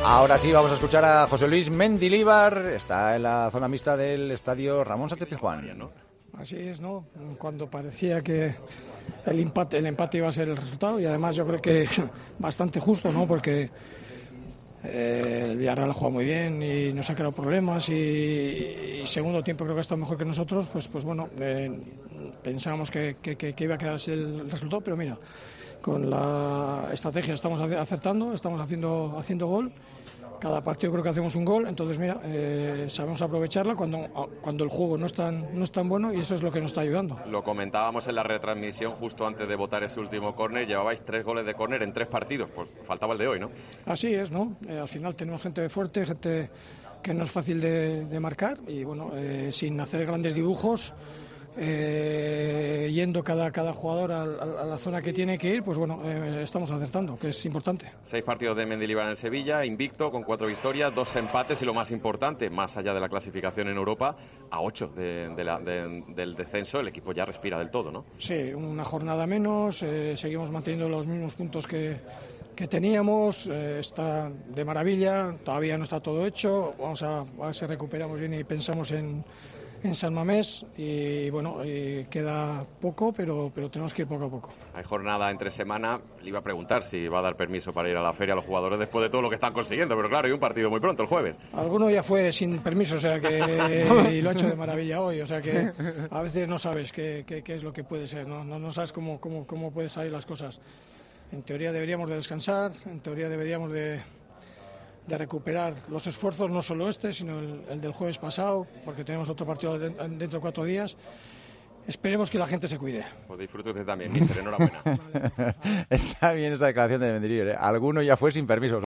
Ahora sí, vamos a escuchar a José Luis Mendilibar. Está en la zona mixta del estadio Ramón Sánchez Pizjuán. Así es, ¿no? Cuando parecía que el empate iba a ser el resultado, y además yo creo que bastante justo, ¿no? Porque el Villarreal ha jugado muy bien y nos ha creado problemas, y segundo tiempo creo que ha estado mejor que nosotros, pues bueno, pensábamos que iba a quedarse el resultado, pero mira, con la estrategia estamos acertando, estamos haciendo gol. Cada partido creo que hacemos un gol, entonces mira, sabemos aprovecharla cuando el juego no es tan bueno, y eso es lo que nos está ayudando. Lo comentábamos en la retransmisión justo antes de votar ese último córner, llevabais 3 goles de córner en 3 partidos, pues faltaba el de hoy, ¿no? Así es, ¿no? Al final tenemos gente fuerte, gente que no es fácil de marcar, y bueno, sin hacer grandes dibujos, yendo cada jugador a la zona que tiene que ir, pues bueno, estamos acertando, que es importante. 6 partidos de Mendilibar en el Sevilla, invicto, con 4 victorias, 2 empates, y lo más importante, más allá de la clasificación en Europa, a 8 del descenso, el equipo ya respira del todo, ¿no? Sí, una jornada menos, seguimos manteniendo los mismos puntos que teníamos, está de maravilla, todavía no está todo hecho, vamos a ver si recuperamos bien y pensamos en San Mamés, y bueno, queda poco, pero tenemos que ir poco a poco. Hay jornada entre semana, le iba a preguntar si va a dar permiso para ir a la feria a los jugadores después de todo lo que están consiguiendo, pero claro, hay un partido muy pronto, el jueves. Alguno ya fue sin permiso, o sea que y lo ha hecho de maravilla hoy, o sea que a veces no sabes qué es lo que puede ser, no sabes cómo pueden salir las cosas. En teoría deberíamos de descansar, en teoría deberíamos de recuperar los esfuerzos, no solo sino el del jueves pasado, porque tenemos otro partido dentro de 4 días. Esperemos que la gente se cuide. Pues disfrute usted también, mister, enhorabuena. Está bien esa declaración de Mendilibar, ¿eh? Alguno ya fue sin permiso.